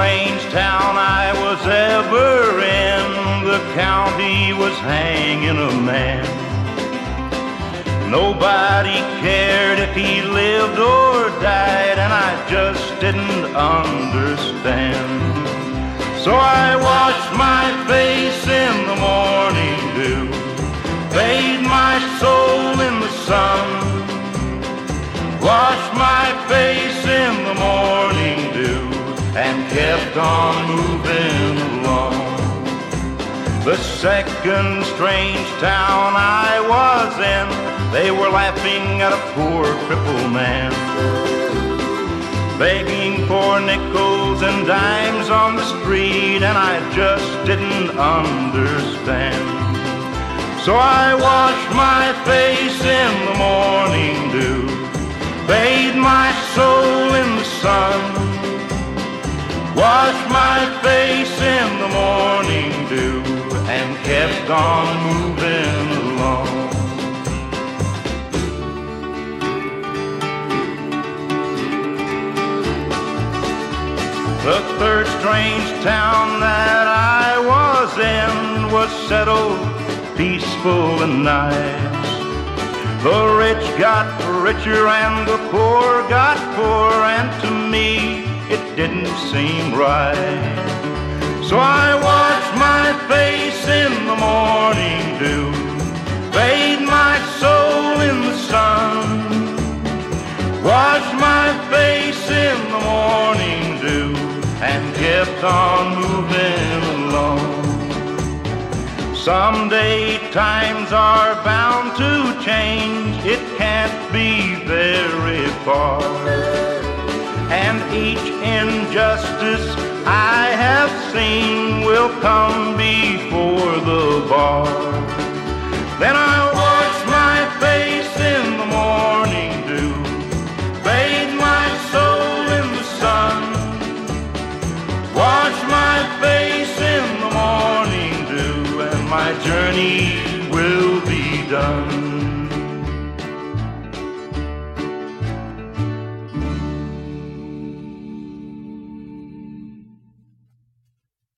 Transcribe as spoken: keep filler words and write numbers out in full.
strange town I was ever in. The county was hanging a man. Nobody cared if he lived or died, and I just didn't understand. So I washed my face in the morning dew, bathed my soul in the sun, washed my face in the morning dew, and kept on moving along. The second strange town I was in, they were laughing at a poor crippled man, begging for nickels and dimes on the street, and I just didn't understand. So I washed my face in the morning dew, bathed my soul in the sun, washed my face in the morning dew, and kept on moving along. The third strange town that I was in was settled, peaceful and nice. The rich got richer and the poor got poorer, and to me it didn't seem right. So I washed my face in the morning dew, bathed my soul in the sun, washed my face in the morning dew, and kept on moving along. Someday times are bound to change, it can't be very far, and each injustice I have seen will come before the bar. Then I wash my face in the morning dew, bathe my soul in the sun, wash my face in the morning dew, and my journey will be done.